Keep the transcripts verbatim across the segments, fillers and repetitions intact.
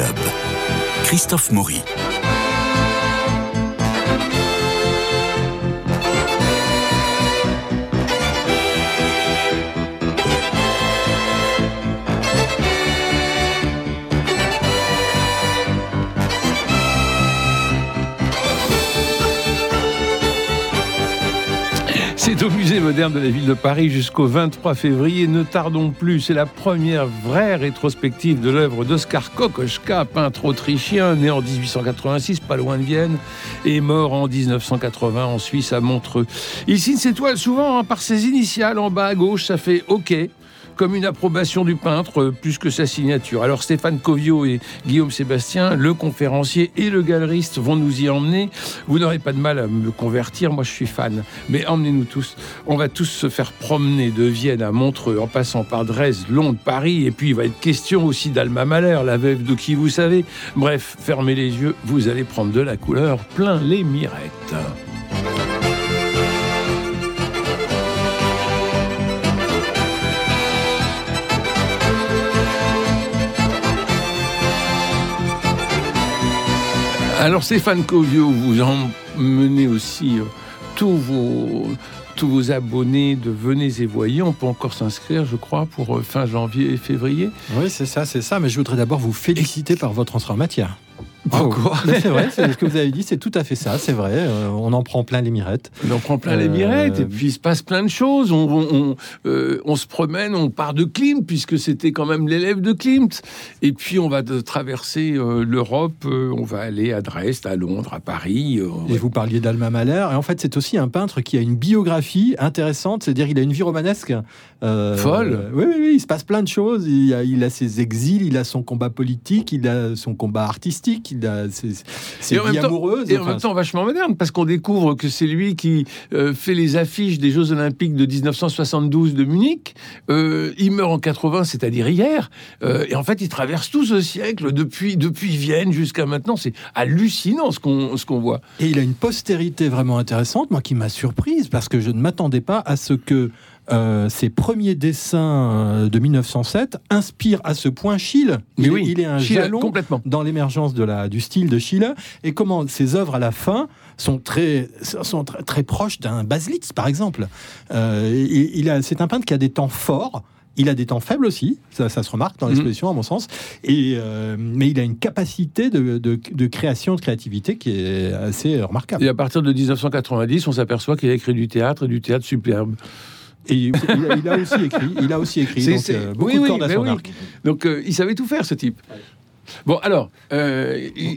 Club. Christophe Maury. C'est au musée moderne de la ville de Paris jusqu'au vingt-trois février. Ne tardons plus, c'est la première vraie rétrospective de l'œuvre d'Oskar Kokoschka, peintre autrichien, né en dix-huit cent quatre-vingt-six, pas loin de Vienne, et mort en dix-neuf cent quatre-vingts en Suisse à Montreux. Il signe ses toiles souvent hein, par ses initiales en bas à gauche, ça fait OK. Comme une approbation du peintre, euh, plus que sa signature. Alors Stéphane Covio et Guillaume Sébastien, le conférencier et le galeriste, vont nous y emmener. Vous n'aurez pas de mal à me convertir, moi je suis fan. Mais emmenez-nous tous. On va tous se faire promener de Vienne à Montreux, en passant par Dresde, Londres, Paris. Et puis il va être question aussi d'Alma Mahler, la veuve de qui vous savez. Bref, fermez les yeux, vous allez prendre de la couleur plein les mirettes. Alors Stéphane Covio, vous emmenez aussi euh, tous vos tous vos abonnés de Venez et Voyez. On peut encore s'inscrire, je crois, pour euh, fin janvier et février. Oui, c'est ça, c'est ça. Mais je voudrais d'abord vous féliciter et... par votre entrée en matière. Pourquoi ? Oh, c'est vrai, c'est ce que vous avez dit, c'est tout à fait ça, c'est vrai. Euh, on en prend plein les mirettes. On en prend plein euh... les mirettes, et puis il se passe plein de choses. On, on, on, euh, on se promène, on part de Klimt, puisque c'était quand même l'élève de Klimt. Et puis on va de, traverser euh, l'Europe, euh, on va aller à Dresde, à Londres, à Paris. Euh, et ouais. vous parliez d'Alma Mahler, et en fait c'est aussi un peintre qui a une biographie intéressante, c'est-à-dire il a une vie romanesque. Euh, Folle euh, oui, oui, oui, il se passe plein de choses. Il a, il a ses exils, il a son combat politique, il a son combat artistique, il a ses, ses vies amoureuses. Et en même temps vachement moderne, parce qu'on découvre que c'est lui qui euh, fait les affiches des Jeux Olympiques de dix-neuf cent soixante-douze de Munich. Euh, il meurt en quatre-vingts, c'est-à-dire hier. Euh, et en fait, il traverse tout ce siècle, depuis, depuis Vienne jusqu'à maintenant. C'est hallucinant ce qu'on, ce qu'on voit. Et il a une postérité vraiment intéressante, moi qui m'a surprise, parce que je ne m'attendais pas à ce que Euh, ses premiers dessins de mille neuf cent sept inspirent à ce point Schiele. Il, oui, il est un Schiele, jalon complètement dans l'émergence de la, du style de Schiele, et comment ses œuvres à la fin sont très, sont très, très proches d'un Baselitz, par exemple. Euh, il, il a, c'est un peintre qui a des temps forts. Il a des temps faibles aussi, ça, ça se remarque dans l'exposition, mmh. à mon sens. Et, euh, mais il a une capacité de, de, de création, de créativité qui est assez remarquable. Et à partir de dix-neuf cent quatre-vingt-dix, on s'aperçoit qu'il a écrit du théâtre, et du théâtre superbe. Et il a, il a aussi écrit, il a aussi écrit, c'est, donc c'est... Euh, beaucoup oui, de cordes oui, à son oui. arc. Donc euh, il savait tout faire, ce type. Ouais. Bon, alors, euh,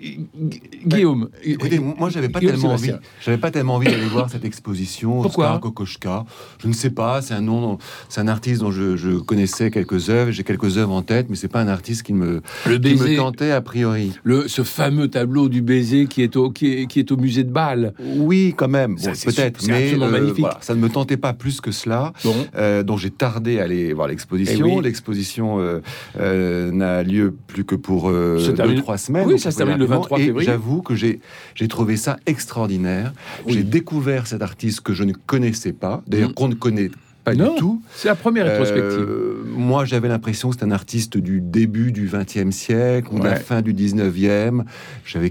Guillaume. Écoutez, moi, j'avais pas Guillaume tellement envie. Sébastien. J'avais pas tellement envie d'aller voir cette exposition. Pourquoi ? Oskar Kokoschka. Je ne sais pas. C'est un nom, c'est un artiste dont je, je connaissais quelques œuvres. J'ai quelques œuvres en tête, mais c'est pas un artiste qui me, le qui baiser, me tentait a priori. Le, ce fameux tableau du baiser qui est au, qui est, qui est au musée de Bâle. Oui, quand même. Bon, ça, c'est peut-être, c'est mais absolument euh, magnifique. Voilà, ça ne me tentait pas plus que cela. Bon. Euh, donc j'ai tardé à aller voir l'exposition. Oui. L'exposition euh, euh, n'a lieu plus que pour euh, deux, trois semaines. Oui, ça se termine le vingt-trois février. Et j'avoue que j'ai, j'ai trouvé ça extraordinaire. Oui. J'ai découvert cet artiste que je ne connaissais pas, d'ailleurs mmh. qu'on ne connaît pas non, du tout. C'est la première rétrospective. Euh, moi, j'avais l'impression que c'était un artiste du début du vingtième siècle ou de ouais. la fin du dix-neuvième. J'avais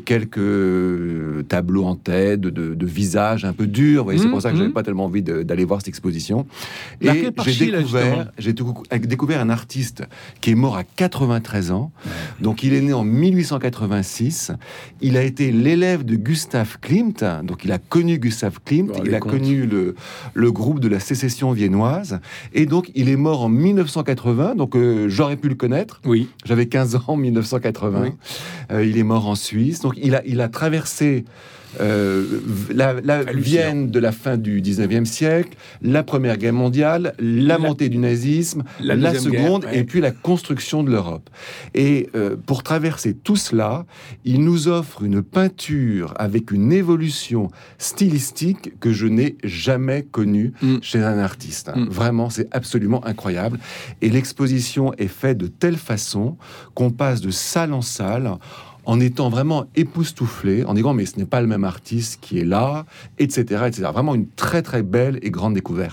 quelques tableaux en tête de, de, de visages un peu durs. Vous voyez, mmh, c'est pour ça que mmh. j'avais pas tellement envie de, d'aller voir cette exposition. Et j'ai découvert, j'ai tout, découvert un artiste qui est mort à quatre-vingt-treize ans. Donc, il est né en mille huit cent quatre-vingt-six. Il a été l'élève de Gustav Klimt. Donc, il a connu Gustav Klimt. Il a compte. connu le, le groupe de la sécession viennoise. Et donc, il est mort en mille neuf cent quatre-vingts, donc euh, j'aurais pu le connaître. Oui. J'avais quinze ans en mille neuf cent quatre-vingts. Oui. Euh, il est mort en Suisse. Donc, il a, il a traversé euh, la, la Vienne de la fin du dix-neuvième siècle, la Première Guerre mondiale, la, la montée du nazisme, la, la seconde, guerre, ouais. et puis la construction de l'Europe. Et euh, pour traverser tout cela, il nous offre une peinture avec une évolution stylistique que je n'ai jamais connue mm. chez un artiste. Mm. Vraiment, c'est absolument incroyable. Et l'exposition est faite de telle façon qu'on passe de salle en salle en étant vraiment époustouflé, en disant mais ce n'est pas le même artiste qui est là, et cetera, et cetera. Vraiment une très très belle et grande découverte.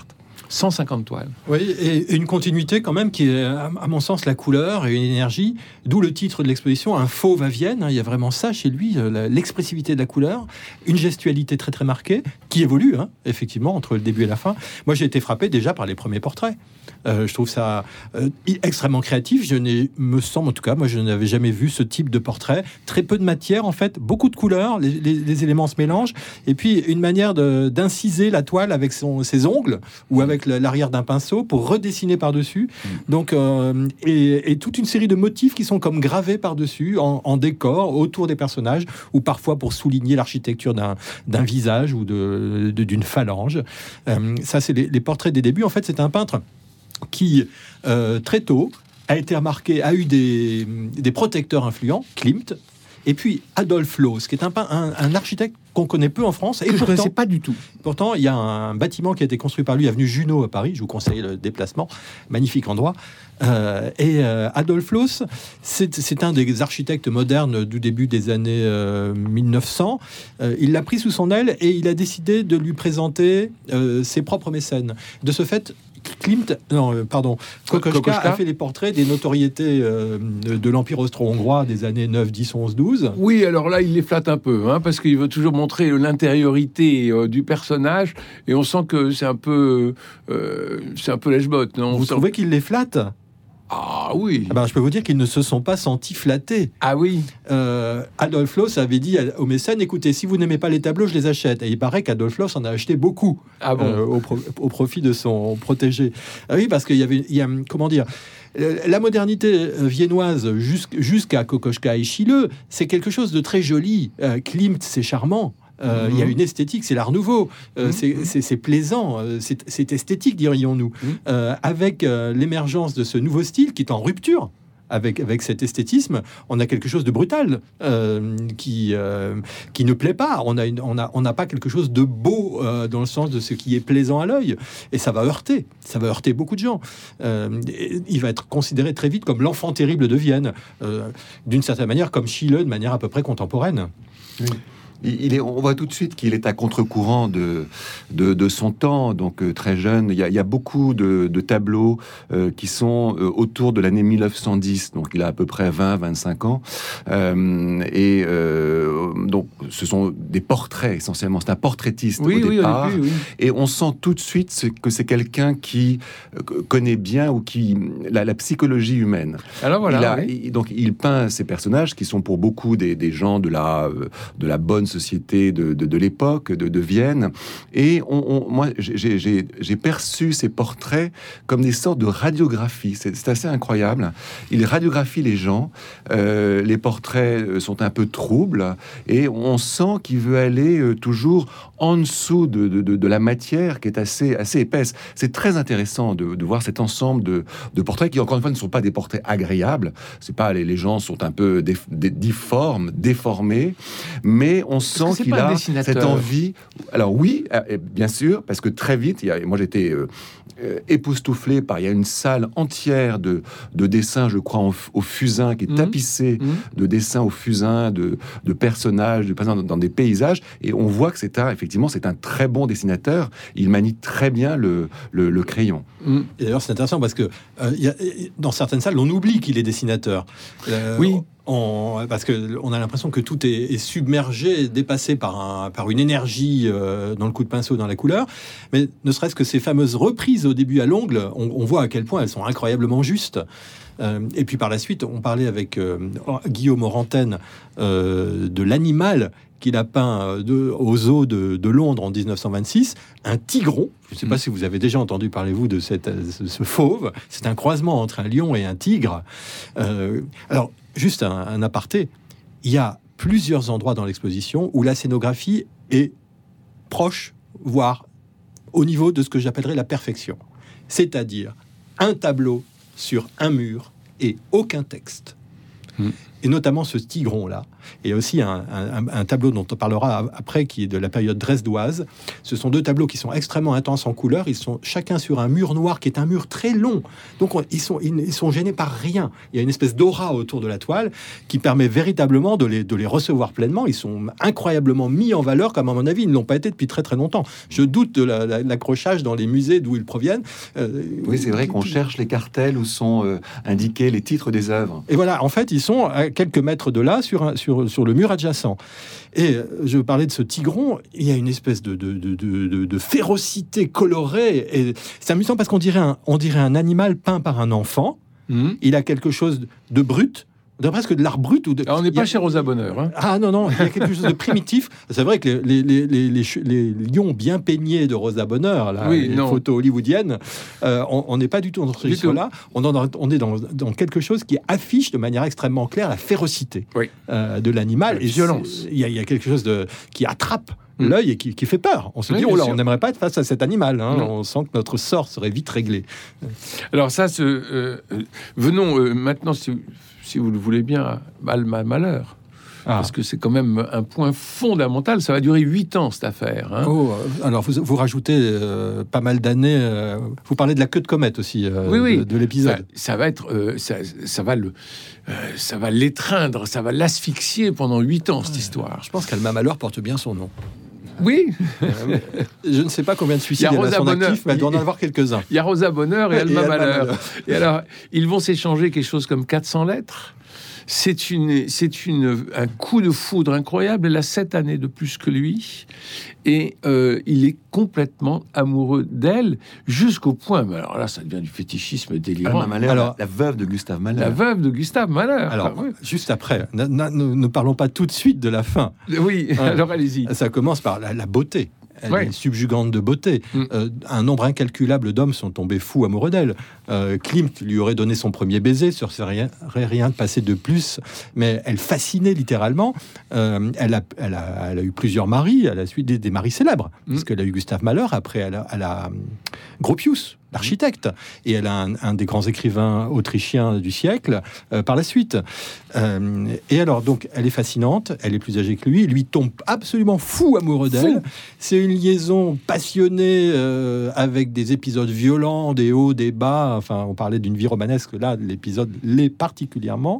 cent cinquante toiles. Oui, et une continuité quand même qui est, à mon sens, la couleur et une énergie, d'où le titre de l'exposition, un fauve à Vienne. Il y a vraiment ça chez lui, l'expressivité de la couleur, une gestualité très très marquée, qui évolue, hein, effectivement, entre le début et la fin. Moi, j'ai été frappé déjà par les premiers portraits. Euh, je trouve ça euh, extrêmement créatif. Je n'ai, me semble en tout cas, moi je n'avais jamais vu ce type de portrait. Très peu de matière en fait, beaucoup de couleurs, les, les, les éléments se mélangent, et puis une manière de, d'inciser la toile avec son, ses ongles ou avec l'arrière d'un pinceau pour redessiner par-dessus. Mmh. Donc, euh, et, et toute une série de motifs qui sont comme gravés par-dessus en, en décor autour des personnages, ou parfois pour souligner l'architecture d'un, d'un visage ou de, de, d'une phalange. Euh, ça, c'est les, les portraits des débuts. En fait, c'est un peintre qui, euh, très tôt, a été remarqué, a eu des, des protecteurs influents, Klimt, et puis Adolf Loos, qui est un, un, un architecte qu'on connaît peu en France. Et que pourtant, je ne connaissais pas du tout. Pourtant, il y a un bâtiment qui a été construit par lui, avenue Junot à Paris. Je vous conseille le déplacement. Magnifique endroit. Euh, et euh, Adolf Loos, c'est, c'est un des architectes modernes du début des années euh, mille neuf cents. Euh, il l'a pris sous son aile et il a décidé de lui présenter euh, ses propres mécènes. De ce fait, Klimt, non, euh, pardon, Kokoschka, Kokoschka a fait les portraits des notoriétés euh, de l'Empire austro-hongrois des années neuf, dix, onze, douze. Oui, alors là, il les flatte un peu, hein, parce qu'il veut toujours montrer l'intériorité euh, du personnage, et on sent que c'est un peu, euh, c'est un peu lèche-botte, non? Vous sent... trouvez qu'il les flatte? Ah oui. Ah ben, je peux vous dire qu'ils ne se sont pas sentis flattés. Ah oui. Euh, Adolf Loos avait dit aux mécènes, écoutez, si vous n'aimez pas les tableaux, je les achète. Et il paraît qu'Adolf Loos en a acheté beaucoup. Ah bon. euh, au, pro- au profit de son protégé. Ah oui, parce qu'il y avait, il y a, comment dire, la modernité viennoise jusqu'à Kokoschka et Schiele, c'est quelque chose de très joli. Euh, Klimt, c'est charmant. Euh, il mmh. y a une esthétique, c'est l'art nouveau, euh, mmh. c'est, c'est, c'est plaisant, euh, c'est, c'est esthétique, dirions-nous, mmh. euh, avec euh, l'émergence de ce nouveau style qui est en rupture avec, avec cet esthétisme. On a quelque chose de brutal euh, qui, euh, qui ne plaît pas. On a une, on a, on n'a pas quelque chose de beau euh, dans le sens de ce qui est plaisant à l'œil, et ça va heurter, ça va heurter beaucoup de gens. Euh, il va être considéré très vite comme l'enfant terrible de Vienne, euh, d'une certaine manière, comme Schiele, de manière à peu près contemporaine. Oui. Il est, on voit tout de suite qu'il est à contre-courant de, de, de son temps, donc euh, très jeune. Il y a, il y a beaucoup de, de tableaux euh, qui sont euh, autour de l'année mille neuf cent dix, donc il a à peu près vingt à vingt-cinq ans. Euh, et euh, donc ce sont des portraits essentiellement, c'est un portraitiste oui, au oui, départ. Oui, oui. Et on sent tout de suite que c'est quelqu'un qui connaît bien ou qui la, la psychologie humaine. Alors voilà. Il a, oui. il, donc il peint ces personnages qui sont pour beaucoup des, des gens de la, de la bonne société de, de, de l'époque, de, de Vienne. Et on, on, moi, j'ai, j'ai, j'ai perçu ces portraits comme des sortes de radiographies. C'est, c'est assez incroyable. Il radiographie les gens. Euh, les portraits sont un peu troubles. Et on sent qu'il veut aller euh, toujours en dessous de, de, de, de la matière qui est assez, assez épaisse. C'est très intéressant de, de voir cet ensemble de, de portraits qui, encore une fois, ne sont pas des portraits agréables. C'est pas, les, les gens sont un peu dé, dé, difformes, déformés. Mais on sent qu'il a cette envie. Alors oui, bien sûr, parce que très vite, il y a, moi j'étais euh, euh, époustouflé par, il y a une salle entière de, de dessins, je crois, au, au fusain, qui est mmh. tapissée mmh. de dessins au fusain, de, de personnages, de personnages dans, dans des paysages, et on voit que c'est un, effectivement, c'est un très bon dessinateur. Il manie très bien le, le, le crayon. Mmh. Et d'ailleurs, c'est intéressant parce que euh, y a, dans certaines salles, on oublie qu'il est dessinateur. Euh, oui. On, parce qu'on a l'impression que tout est, est submergé, dépassé par, un, par une énergie euh, dans le coup de pinceau, dans la couleur. Mais ne serait-ce que ces fameuses reprises au début à l'ongle, on, on voit à quel point elles sont incroyablement justes. Euh, et puis par la suite, on parlait avec euh, Guillaume Orantène euh, de l'animal qu'il a peint de, aux zoo de, de Londres en dix-neuf cent vingt-six, un tigron. Je ne sais pas mmh. si vous avez déjà entendu parler, vous, de cette, ce fauve. C'est un croisement entre un lion et un tigre. Euh, alors, juste un, un aparté, il y a plusieurs endroits dans l'exposition où la scénographie est proche, voire au niveau de ce que j'appellerais la perfection. C'est-à-dire un tableau sur un mur et aucun texte. Mmh. Et notamment ce tigron-là, Et il y a aussi un, un, un tableau dont on parlera après, qui est de la période dresdoise. Ce sont deux tableaux qui sont extrêmement intenses en couleur. Ils sont chacun sur un mur noir qui est un mur très long. Donc on, ils, sont, ils, ils sont gênés par rien. Il y a une espèce d'aura autour de la toile qui permet véritablement de les, de les recevoir pleinement. Ils sont incroyablement mis en valeur, comme à mon avis, ils ne l'ont pas été depuis très très longtemps. Je doute de la, la, l'accrochage dans les musées d'où ils proviennent. Euh, oui, c'est vrai qu'on cherche les cartels où sont euh, indiqués les titres des œuvres. Et voilà, en fait, ils sont à quelques mètres de là, sur, un, sur, sur le mur adjacent. Et je parlais de ce tigron, il y a une espèce de, de, de, de, de férocité colorée. Et c'est amusant parce qu'on dirait un, on dirait un animal peint par un enfant. Mmh. Il a quelque chose de brut, de presque de l'art brut. Ou de... Alors, on n'est pas a... chez Rosa Bonheur. Hein. Ah non, non, il y a quelque chose de primitif. C'est vrai que les, les, les, les, les lions bien peignés de Rosa Bonheur, là, oui, les non. photos hollywoodiennes, euh, on n'est pas du tout dans ce registre-là. On, on est dans, dans quelque chose qui affiche de manière extrêmement claire la férocité oui. euh, de l'animal. La et violence. Il y, y a quelque chose de, qui attrape l'œil et qui, qui fait peur. On se oui, dit, oh là, on n'aimerait pas être face à cet animal. Hein. On sent que notre sort serait vite réglé. Alors ça, ce, euh, venons euh, maintenant, si, si vous le voulez bien, à Alma Mahler. Ah. Parce que c'est quand même un point fondamental. Ça va durer huit ans, cette affaire. Hein. Oh, alors, vous, vous rajoutez euh, pas mal d'années. Euh, vous parlez de la queue de comète aussi, euh, oui, oui. de, de l'épisode. Ça, ça va être... Euh, ça, ça va le... Euh, ça va l'étreindre, ça va l'asphyxier pendant huit ans, cette ouais. histoire. Je pense qu'Alma Mahler porte bien son nom. Oui. Je ne sais pas combien de suicides il y a son actif, mais elle doit en avoir quelques-uns. Il y a Rosa Bonheur et, et Alma Mahler. Et alors, ils vont s'échanger quelque chose comme quatre cents lettres. C'est, une, c'est une, un coup de foudre incroyable. Elle a sept années de plus que lui. Et euh, il est complètement amoureux d'elle, jusqu'au point... Mais alors là, ça devient du fétichisme délirant. Mahler, alors, la, la veuve de Gustave Mahler. La veuve de Gustave Mahler. Alors, ah, oui. juste après, ne, ne, ne parlons pas tout de suite de la fin. Oui, ouais. alors allez-y. Ça commence par la, la beauté. Elle ouais. est subjugante de beauté. Mm. Euh, un nombre incalculable d'hommes sont tombés fous amoureux d'elle. Euh, Klimt lui aurait donné son premier baiser, ça ne serait rien, rien passé de plus, mais elle fascinait littéralement. Euh, elle, a, elle, a, elle a eu plusieurs maris, à la suite des, des maris célèbres, mm. parce qu'elle a eu Gustave Mahler, après elle a, elle a Gropius, l'architecte, et elle a un, un des grands écrivains autrichiens du siècle euh, par la suite. Euh, et alors, donc, elle est fascinante, elle est plus âgée que lui, lui tombe absolument fou amoureux d'elle. Fou. C'est une liaison passionnée euh, avec des épisodes violents, des hauts, des bas. Enfin, on parlait d'une vie romanesque, là, l'épisode l'est particulièrement.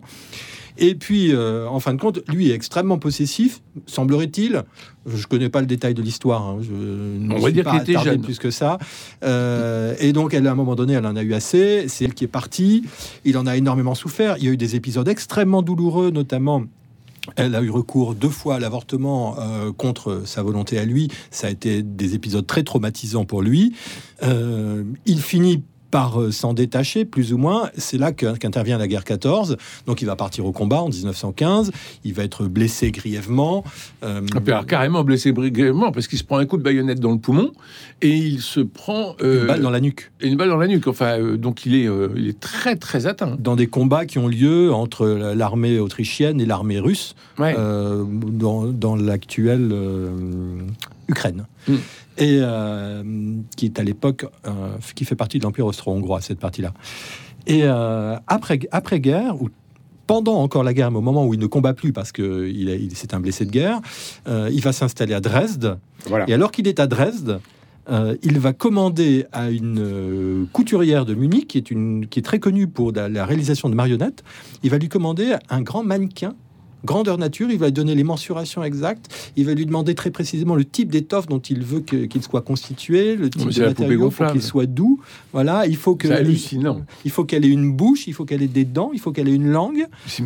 Et puis, euh, en fin de compte, lui est extrêmement possessif, semblerait-il. Je ne connais pas le détail de l'histoire. Hein. Je ne On va dire qu'il était jeune. Plus que ça. Euh, et donc, elle, à un moment donné, elle en a eu assez. C'est elle qui est partie. Il en a énormément souffert. Il y a eu des épisodes extrêmement douloureux, notamment... Elle a eu recours deux fois à l'avortement euh, contre sa volonté à lui. Ça a été des épisodes très traumatisants pour lui. Euh, il finit par euh, s'en détacher, plus ou moins. C'est là que, qu'intervient la guerre quatorze. Donc, il va partir au combat en dix-neuf cent quinze. Il va être blessé grièvement. Euh... Ah, alors, carrément blessé grièvement, parce qu'il se prend un coup de baïonnette dans le poumon et il se prend... Euh, une balle dans la nuque. Une balle dans la nuque. Enfin, euh, donc, il est, euh, il est très, très atteint. Dans des combats qui ont lieu entre l'armée autrichienne et l'armée russe, ouais. euh, dans, dans l'actuelle euh, Ukraine. Mm. Et euh, qui est à l'époque, euh, qui fait partie de l'Empire austro-hongrois, cette partie-là. Et euh, après, après-guerre, ou pendant encore la guerre, mais au moment où il ne combat plus parce que il est, il, c'est un blessé de guerre, euh, il va s'installer à Dresde. Voilà. Et alors qu'il est à Dresde, euh, il va commander à une euh, couturière de Munich, qui est, une, qui est très connue pour la, la réalisation de marionnettes, il va lui commander un grand mannequin grandeur nature, il va lui donner les mensurations exactes, il va lui demander très précisément le type d'étoffe dont il veut que, qu'il soit constitué, le type de matériau pour qu'il soit doux. Voilà, il faut que c'est hallucinant. Il faut qu'elle ait une bouche, il faut qu'elle ait des dents, il faut qu'elle ait une langue.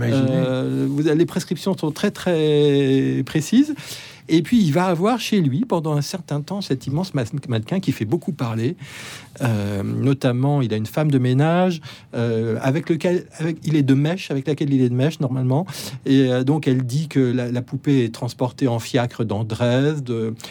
Euh, vous, les prescriptions sont très très précises. Et puis, il va avoir chez lui, pendant un certain temps, cet immense mannequin qui fait beaucoup parler. Euh, notamment, il a une femme de ménage euh, avec lequel avec, il est de mèche, avec laquelle il est de mèche, normalement. Et euh, donc, elle dit que la, la poupée est transportée en fiacre dans Dresde.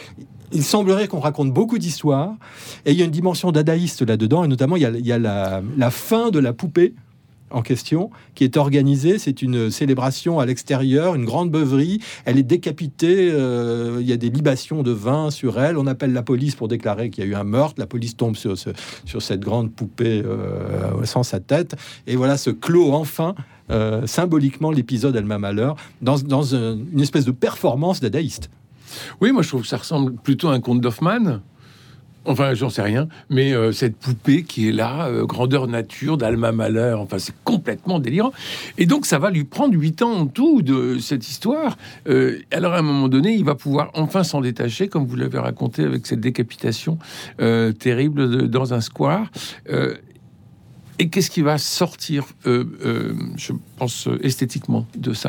Il semblerait qu'on raconte beaucoup d'histoires. Et il y a une dimension dadaïste là-dedans. Et notamment, il y a, il y a la, la fin de la poupée en question, qui est organisée. C'est une célébration à l'extérieur, une grande beuverie. Elle est décapitée. Euh, il y a des libations de vin sur elle. On appelle la police pour déclarer qu'il y a eu un meurtre. La police tombe sur, ce, sur cette grande poupée euh, sans sa tête. Et voilà, se clôt enfin euh, symboliquement l'épisode Alma Mahler dans, dans un, une espèce de performance dadaïste. Oui, moi je trouve que ça ressemble plutôt à un conte d'Hoffmann. Enfin, j'en sais rien, mais euh, cette poupée qui est là, euh, grandeur nature d'Alma Mahler, enfin, c'est complètement délirant. Et donc, ça va lui prendre huit ans en tout de cette histoire. Euh, alors, à un moment donné, il va pouvoir enfin s'en détacher, comme vous l'avez raconté avec cette décapitation euh, terrible de, dans un square. Euh, et qu'est-ce qui va sortir, euh, euh, je pense, esthétiquement de ça ?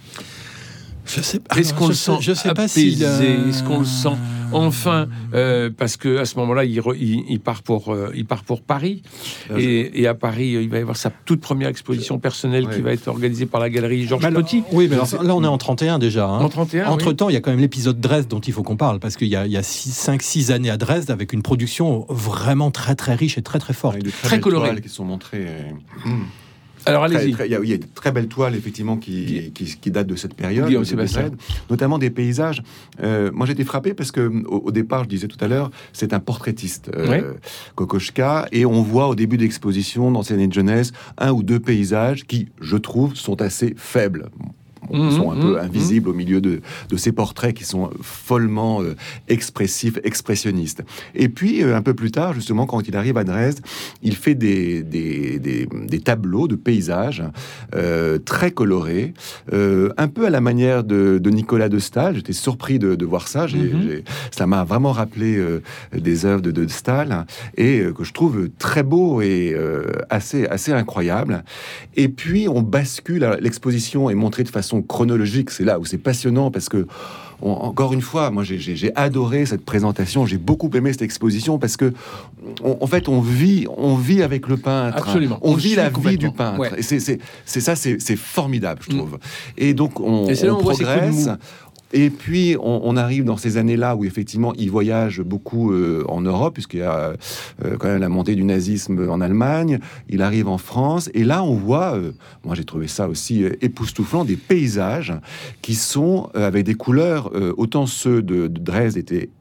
Je sais pas. Est-ce qu'on je le sais, sent je sais pas apaisé? si euh... Est-ce qu'on le sent enfin euh, parce que à ce moment-là, il, re, il, il part pour euh, il part pour Paris euh, et, et à Paris, il va y avoir sa toute première exposition personnelle ouais. qui va être organisée par la galerie Georges alors, Petit. Oui, mais alors, là, on est en trente et un déjà. Hein. En trente et un. Entre oui. temps, il y a quand même l'épisode Dresde dont il faut qu'on parle parce qu'il y a, il y a cinq six années à Dresde avec une production vraiment très très riche et très très forte, ouais, très, très colorée, qui sont montrées. Et... Mmh. Alors allez-y. Il y, y a de très belles toiles effectivement qui, qui, qui datent de cette période, Guillaume de Sébastien. Dresde, notamment des paysages. Euh, moi j'étais frappé parce que au, au départ, je disais tout à l'heure, c'est un portraitiste, euh, ouais. Kokoschka, et on voit au début d'exposition dans ses années de jeunesse un ou deux paysages qui, je trouve, sont assez faibles. Bon, mmh, sont un mmh, peu invisibles mmh. au milieu de, de ces portraits qui sont follement euh, expressifs, expressionnistes. Et puis, euh, un peu plus tard, justement, quand il arrive à Dresde, il fait des, des, des, des tableaux de paysages euh, très colorés, euh, un peu à la manière de, de Nicolas de Staël. J'étais surpris de, de voir ça. J'ai, mmh. j'ai, ça m'a vraiment rappelé euh, des œuvres de, de Staël et euh, que je trouve très beau et euh, assez, assez incroyable. Et puis, on bascule. L'exposition est montrée de façon chronologique, c'est là où c'est passionnant parce que on, encore une fois, moi j'ai, j'ai, j'ai adoré cette présentation, j'ai beaucoup aimé cette exposition parce que on, en fait on vit, on vit avec le peintre, absolument, on, on vit la vie du peintre ouais. et c'est, c'est, c'est ça, c'est, c'est formidable, je trouve. Mmh. Et donc on, et on progresse. Et puis, on, on arrive dans ces années-là où, effectivement, il voyage beaucoup euh, en Europe, puisqu'il y a euh, quand même la montée du nazisme en Allemagne. Il arrive en France. Et là, on voit, euh, moi j'ai trouvé ça aussi euh, époustouflant, des paysages qui sont euh, avec des couleurs, euh, autant ceux de, de Dresde étaient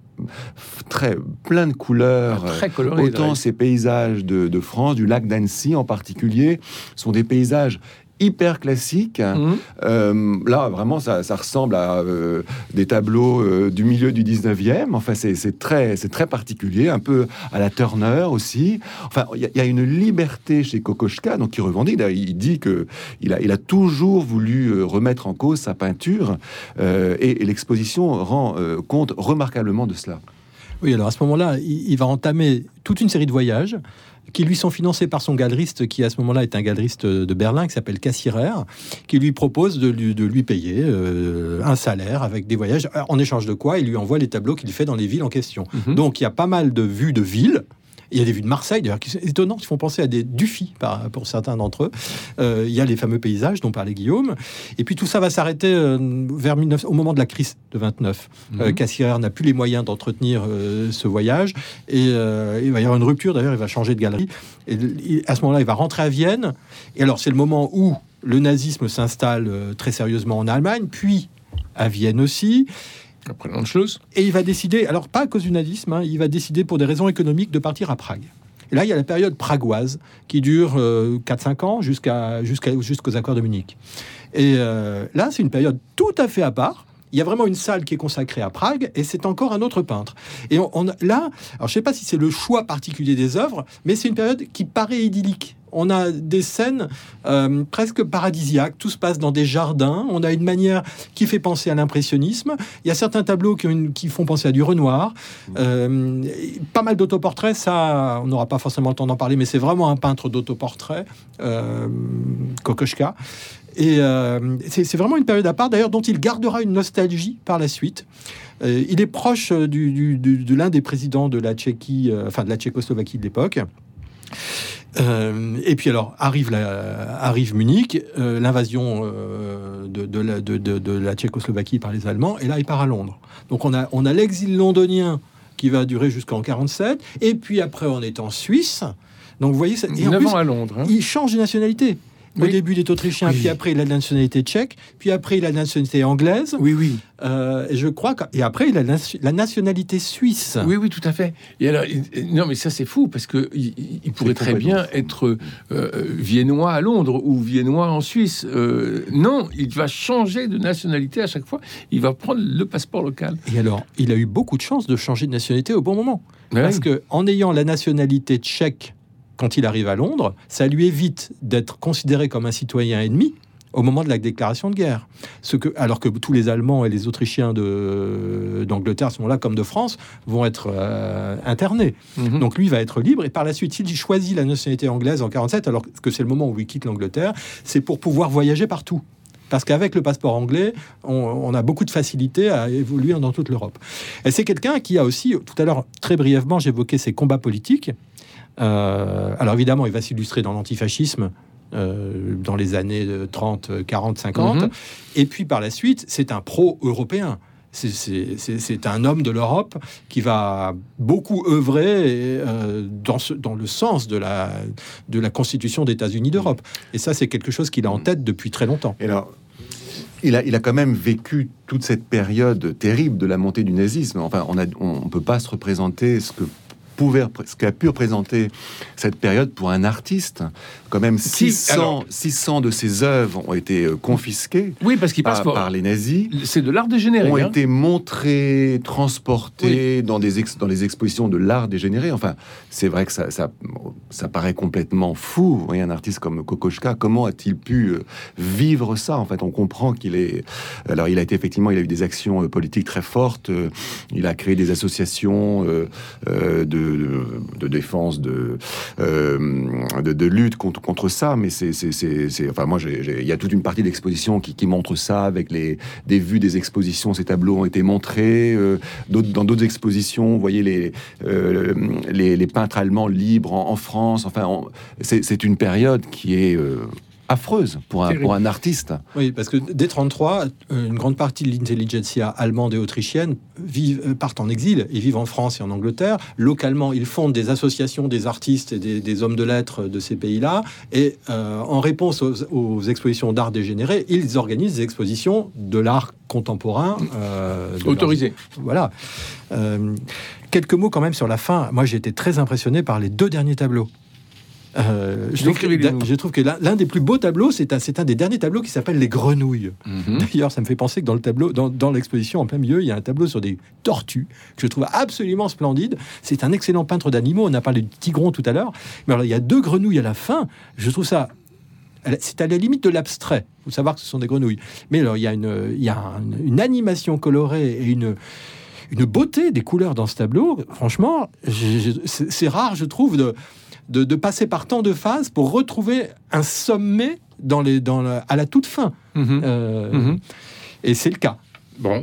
très plein de couleurs, ah, très coloré, autant Dresde. Ces paysages de, de France, du lac d'Annecy en particulier, sont des paysages hyper classique. Mmh. Euh, là, vraiment, ça, ça ressemble à euh, des tableaux euh, du milieu du dix-neuvième. Enfin, c'est, c'est, très, c'est très particulier, un peu à la Turner aussi. Enfin, il y, y a une liberté chez Kokoschka, donc il revendique. Il dit que il a, il a toujours voulu remettre en cause sa peinture, euh, et, et l'exposition rend euh, compte remarquablement de cela. Oui, alors à ce moment-là, il, il va entamer toute une série de voyages qui lui sont financés par son galeriste, qui à ce moment-là est un galeriste de Berlin, qui s'appelle Cassirer, qui lui propose de lui, de lui payer euh, un salaire avec des voyages, en échange de quoi il lui envoie les tableaux qu'il fait dans les villes en question. Mm-hmm. Donc il y a pas mal de vues de villes. Il y a des vues de Marseille, d'ailleurs, qui sont étonnantes, qui font penser à des Dufy, par, pour certains d'entre eux. Euh, il y a les fameux paysages dont parlait Guillaume. Et puis tout ça va s'arrêter euh, vers dix-neuf, au moment de la crise de vingt-neuf. Mmh. Euh, Cassirer n'a plus les moyens d'entretenir euh, ce voyage. Et euh, il va y avoir une rupture, d'ailleurs, il va changer de galerie. Et, et à ce moment-là, il va rentrer à Vienne. Et alors, c'est le moment où le nazisme s'installe euh, très sérieusement en Allemagne, puis à Vienne aussi. Après l'Anschluss. Et il va décider, alors pas à cause du nazisme, hein, il va décider pour des raisons économiques de partir à Prague. Et là, il y a la période pragoise qui dure euh, quatre cinq ans jusqu'à, jusqu'à, jusqu'aux accords de Munich. Et euh, là, c'est une période tout à fait à part. Il y a vraiment une salle qui est consacrée à Prague et c'est encore un autre peintre. Et on, on, là, alors je ne sais pas si c'est le choix particulier des œuvres, mais c'est une période qui paraît idyllique. On a des scènes euh, presque paradisiaques, tout se passe dans des jardins, on a une manière qui fait penser à l'impressionnisme, il y a certains tableaux qui, ont une, qui font penser à du Renoir, euh, pas mal d'autoportraits, ça on n'aura pas forcément le temps d'en parler, mais c'est vraiment un peintre d'autoportraits, euh, Kokoschka. Et euh, c'est, c'est vraiment une période à part, d'ailleurs, dont il gardera une nostalgie par la suite. Euh, il est proche du, du, du, de l'un des présidents de la Tchéquie, euh, enfin de la Tchécoslovaquie de l'époque. Euh, et puis alors arrive, la, arrive Munich, euh, l'invasion euh, de, de, la, de, de, de la Tchécoslovaquie par les Allemands, et là il part à Londres. Donc on a, on a l'exil londonien qui va durer jusqu'en quarante-sept, et puis après on est en Suisse. Donc vous voyez, ça, et en neuf plus, ans à Londres. Hein. Il change de nationalité. Au oui. début, il est autrichien, oui. puis après, il a la nationalité tchèque, puis après, il a la nationalité anglaise. Oui, oui. Euh, et je crois que... Et après, il a la nationalité suisse. Oui, oui, tout à fait. Et alors, il... non, mais ça, c'est fou, parce qu'il il, il pourrait très bien fou. être euh, viennois à Londres ou viennois en Suisse. Euh, non, il va changer de nationalité à chaque fois. Il va prendre le passeport local. Et alors, il a eu beaucoup de chance de changer de nationalité au bon moment. Oui. Parce qu'en ayant la nationalité tchèque, quand il arrive à Londres, ça lui évite d'être considéré comme un citoyen ennemi au moment de la déclaration de guerre. Ce que, alors que tous les Allemands et les Autrichiens de, d'Angleterre, à ce moment-là, comme de France, vont être euh, internés. Mm-hmm. Donc lui va être libre, et par la suite, s'il choisit la nationalité anglaise en quarante-sept, alors que c'est le moment où il quitte l'Angleterre, c'est pour pouvoir voyager partout. Parce qu'avec le passeport anglais, on, on a beaucoup de facilité à évoluer dans toute l'Europe. Et c'est quelqu'un qui a aussi, tout à l'heure, très brièvement, j'évoquais ses combats politiques. Euh, alors évidemment, il va s'illustrer dans l'antifascisme euh, dans les années trente, quarante, cinquante. Mm-hmm. Et puis par la suite, c'est un pro-européen. C'est, c'est, c'est, c'est un homme de l'Europe qui va beaucoup œuvrer euh, dans, ce, dans le sens de la, de la Constitution des États-Unis d'Europe. Et ça, c'est quelque chose qu'il a en tête depuis très longtemps. Et alors, il a, il a quand même vécu toute cette période terrible de la montée du nazisme. Enfin, on ne on peut pas se représenter ce que pouvait, ce qu'a pu représenter cette période pour un artiste. Quand même six cents, alors, six cents de ses œuvres ont été confisquées. Oui, parce qu'il passe par, pour... par les nazis. C'est de l'art dégénéré. Ont hein. été montrés, transportés oui. dans, des ex, dans les expositions de l'art dégénéré. Enfin, c'est vrai que ça, ça, ça paraît complètement fou. Vous voyez, un artiste comme Kokoschka, comment a-t-il pu vivre ça? En fait, on comprend qu'il est... Alors, il a été effectivement, il a eu des actions politiques très fortes. Il a créé des associations euh, de, de, de défense, de, euh, de, de lutte contre contre ça, mais c'est, c'est, c'est, c'est enfin moi, il y a toute une partie de l'exposition qui, qui montre ça avec les des vues des expositions. Ces tableaux ont été montrés. Euh, d'autres, dans d'autres expositions, vous voyez les euh, les, les peintres allemands libres en, en France. Enfin, on, c'est, c'est une période qui est euh, affreuse pour un, pour un artiste. Oui, parce que dès trente-trois, une grande partie de l'intelligentsia allemande et autrichienne vivent, partent en exil et vivent en France et en Angleterre. Localement, ils fondent des associations des artistes et des, des hommes de lettres de ces pays-là. Et euh, en réponse aux, aux expositions d'art dégénéré, ils organisent des expositions de l'art contemporain. Euh, Autorisé. Voilà. Euh, quelques mots quand même sur la fin. Moi, j'ai été très impressionné par les deux derniers tableaux. Euh, je, trouve que, je trouve que l'un, l'un des plus beaux tableaux, c'est un, c'est un des derniers tableaux qui s'appelle Les Grenouilles. Mm-hmm. D'ailleurs, ça me fait penser que dans le tableau, dans, dans l'exposition en plein milieu, il y a un tableau sur des tortues que je trouve absolument splendide. C'est un excellent peintre d'animaux. On a parlé du tigron tout à l'heure, mais alors il y a deux grenouilles à la fin. Je trouve ça, c'est à la limite de l'abstrait. Il faut savoir que ce sont des grenouilles. Mais alors il y a une, il y a une, une animation colorée et une une beauté des couleurs dans ce tableau. Franchement, je, je, c'est, c'est rare, je trouve, de De, de passer par tant de phases pour retrouver un sommet dans les, dans la, à la toute fin. Mmh. Euh, mmh. Et c'est le cas. Bon.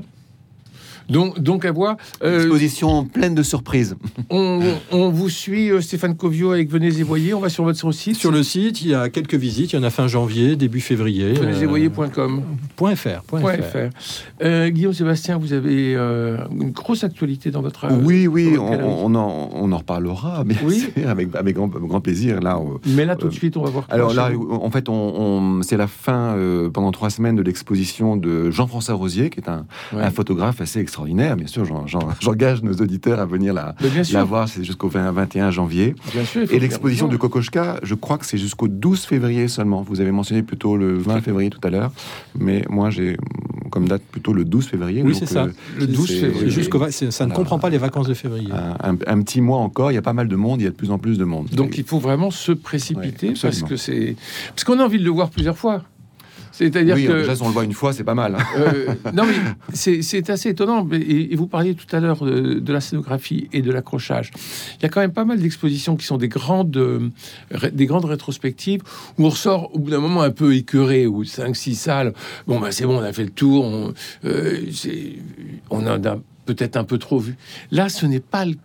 Donc, donc à voir. Euh, Exposition pleine de surprises. On, on vous suit, euh, Stéphane Covio, avec Venez et Voyez. On va sur votre site. Sur le site, il y a quelques visites. Il y en a fin janvier, début février. venez et voyez point com. Point .fr. Point point fr. Euh, Guillaume Sébastien, vous avez euh, une grosse actualité dans votre... Oui, oui, on, on, en, on en reparlera, bien oui. sûr, avec, avec grand, grand plaisir. Là, on, Mais là, tout de suite, on va voir... Alors là, en fait, on, on, c'est la fin, euh, pendant trois semaines, de l'exposition de Jean-François Rosier, qui est un, ouais. un photographe assez extraordinaire. Bien sûr, j'en, j'en, j'engage nos auditeurs à venir la, la voir. C'est jusqu'au vingt, vingt et un janvier. Bien sûr, et l'exposition de Kokoschka, je crois que c'est jusqu'au douze février seulement. Vous avez mentionné plutôt le vingt février tout à l'heure, mais moi j'ai comme date plutôt le douze février. Oui, donc, c'est ça. Euh, le douze février. Jusqu'au vingt, ça ne voilà. comprend pas les vacances de février. Un, un, un petit mois encore. Il y a pas mal de monde. Il y a de plus en plus de monde. Donc et... il faut vraiment se précipiter, ouais, parce que c'est parce qu'on a envie de le voir plusieurs fois. C'est-à-dire oui, que... déjà, si on le voit une fois, c'est pas mal. Hein. Euh, non, mais c'est, c'est assez étonnant. Et, et vous parliez tout à l'heure de, de la scénographie et de l'accrochage. Il y a quand même pas mal d'expositions qui sont des grandes, euh, des grandes rétrospectives où on ressort au bout d'un moment un peu écœuré, ou cinq, six salles. Bon, ben c'est bon, on a fait le tour. On, euh, c'est, on en a peut-être un peu trop vu. Là, ce n'est pas le cas.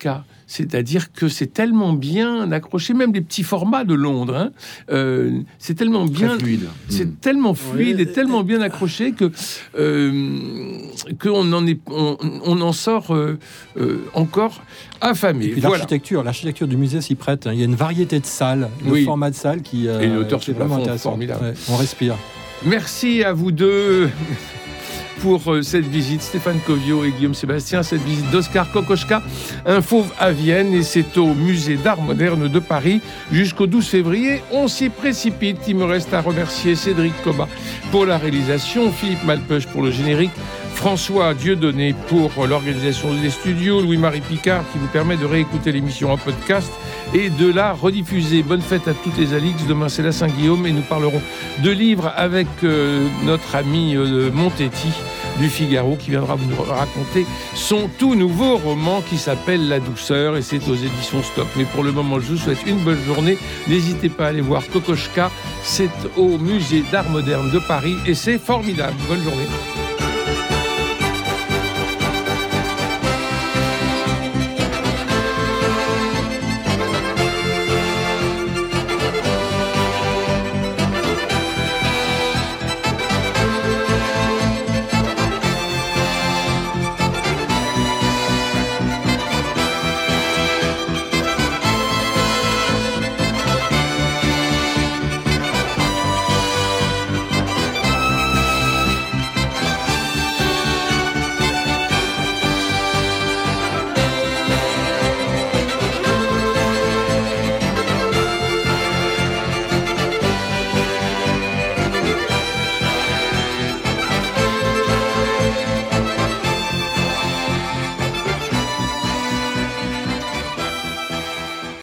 C'est-à-dire que c'est tellement bien accroché, même les petits formats de Londres, hein, euh, c'est tellement bien... Très fluide. C'est Mmh. tellement fluide Oui. et tellement bien accroché que euh, qu'on en est, on, on en sort euh, euh, encore affamé. Et puis Voilà. l'architecture, l'architecture du musée s'y prête. Il y a une variété de salles, de Oui. formats de salles qui, euh, Et une hauteur qui est sur vraiment plafond intéressante. formidable. Ouais, on respire. Merci à vous deux pour euh, cette visite, Stéphane Covio et Guillaume Sébastien, cette visite d'Oskar Kokoschka, un fauve à Vienne, et c'est au musée d'art moderne de Paris jusqu'au douze février. On s'y précipite. Il me reste à remercier Cédric Cobat pour la réalisation, Philippe Malpeuch pour le générique, François Dieudonné pour l'organisation des studios, Louis-Marie Picard qui vous permet de réécouter l'émission en podcast et de la rediffuser. Bonne fête à toutes les Alix. Demain, c'est la Saint-Guillaume et nous parlerons de livres avec euh, notre ami euh, Montetti du Figaro qui viendra nous raconter son tout nouveau roman qui s'appelle La Douceur, et c'est aux éditions Stop. Mais pour le moment, je vous souhaite une bonne journée. N'hésitez pas à aller voir Kokoschka. C'est au musée d'art moderne de Paris et c'est formidable. Bonne journée.